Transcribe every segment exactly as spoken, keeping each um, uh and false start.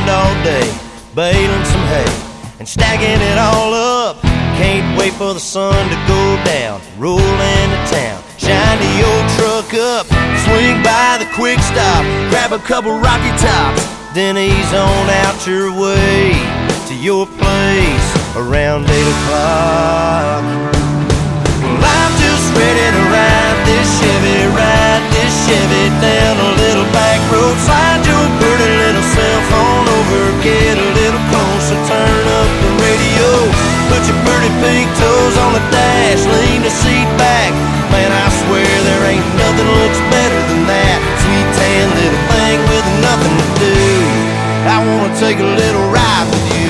around all day, baling some hay and stacking it all up. Can't wait for the sun to go down, roll into town, shine the old truck up, swing by the quick stop, grab a couple Rocky Tops, then ease on out your way to your place around eight o'clock. Well, I'm just ready to ride this Chevy, ride this Chevy down a little back road. Slide your pretty little cell phone over, get a little closer, turn up the radio, put your pretty pink toes on the dash, lean the seat back. Man, I swear there ain't nothing looks better than that sweet tan little thing with nothing to do. I wanna take a little ride with you.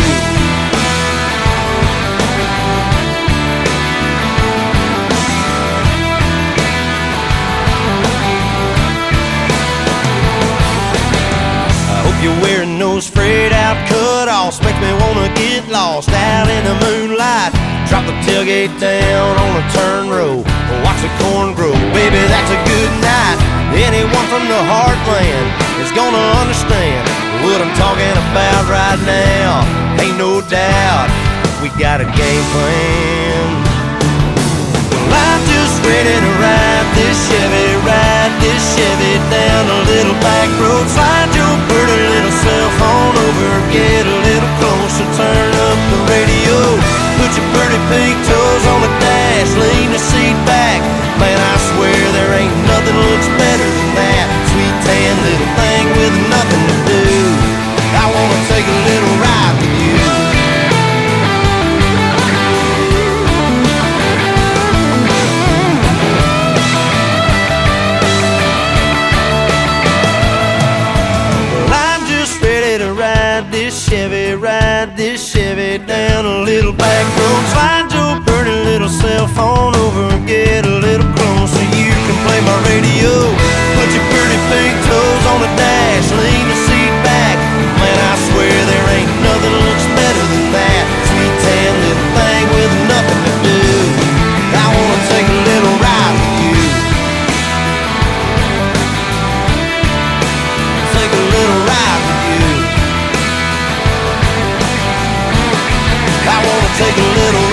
I hope you're wearing those frayed out cutoffs, makes me wanna get lost out in the moonlight. Drop the tailgate down on a turn row, watch the corn grow. Baby, that's a good night. Anyone from the heartland is gonna understand what I'm talking about right now. Ain't no doubt we got a game plan. Well, I'm just ready to ride this Chevy, ride this Chevy down a little back road. Slide your pretty little cell phone over, get a little closer, turn up the radio, put your pretty pink toes on the dash, lean the seat back. Man, I swear there ain't nothing looks better than that sweet tan little thing with nothing to do. I wanna take a little ride with you. Well, I'm just ready to ride this Chevy, ride this Chevy down a little back road. Slide your pretty little cell phone over, get a little closer, you can play my radio, put your pretty pink toes on the dash, lean the seat back. Man, I swear there ain't nothing looks better than that sweet tan little thing with nothing to do. I wanna take a little ride with you. Take a little ride with you. I wanna take a little